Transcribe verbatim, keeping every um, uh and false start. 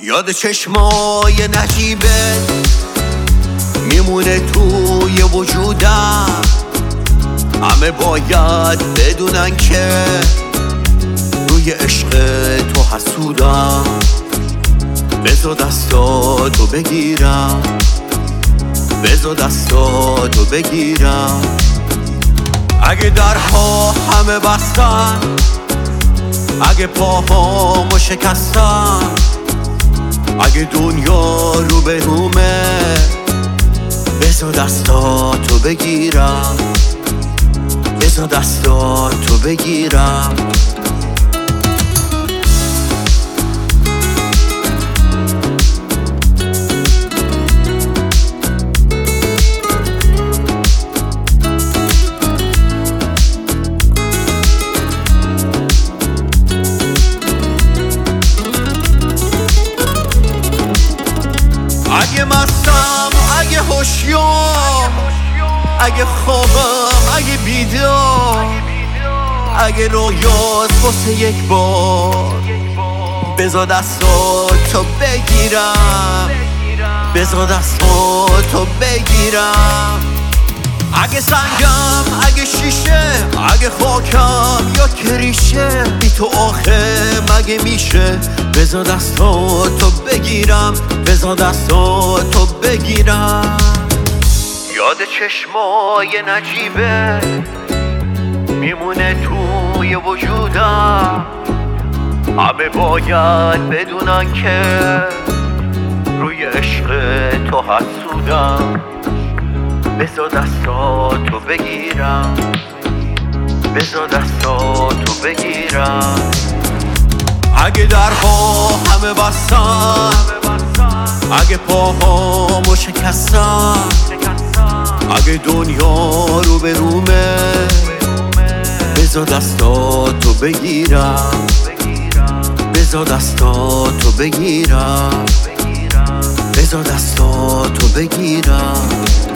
یاد چشمای نجیبه میمونه توی وجودم. همه باید بدونن که روی عشق تو حسودم. بذار دستاتو بگیرم، بذار دستاتو بگیرم. اگه درها همه بستن، اگه پاهامو شکستن، اگه دنیا رو به رومه، بذار دستاتو بگیرم، بذار دستاتو بگیرم. اگه مستم، اگه هوشیام، اگه خوابم، اگه بیدار، اگه رویاست واسه یک بار، بذار دستاتو بگیرم، بذار دستاتو بگیرم. اگه سنگم، اگه شیشه، اگه خاکم یا کریشه، بی تو آخه مگه میشه؟ بذار دستاتو بگیرم، بذار دستاتو بگیرم. یاد چشمای نجیبه میمونه توی وجودم. همه باید بدونن که روی عشق تو حسودم. بذار دستاتو بگیرم، بذار دستاتو بگیرم. اگه درها همه بستن، اگه پاهامو شکستن، اگه دنیا رو به رومه، بذار دستاتو بگیرم، بذار دستاتو بگیرم، بذار دستاتو بگیرم.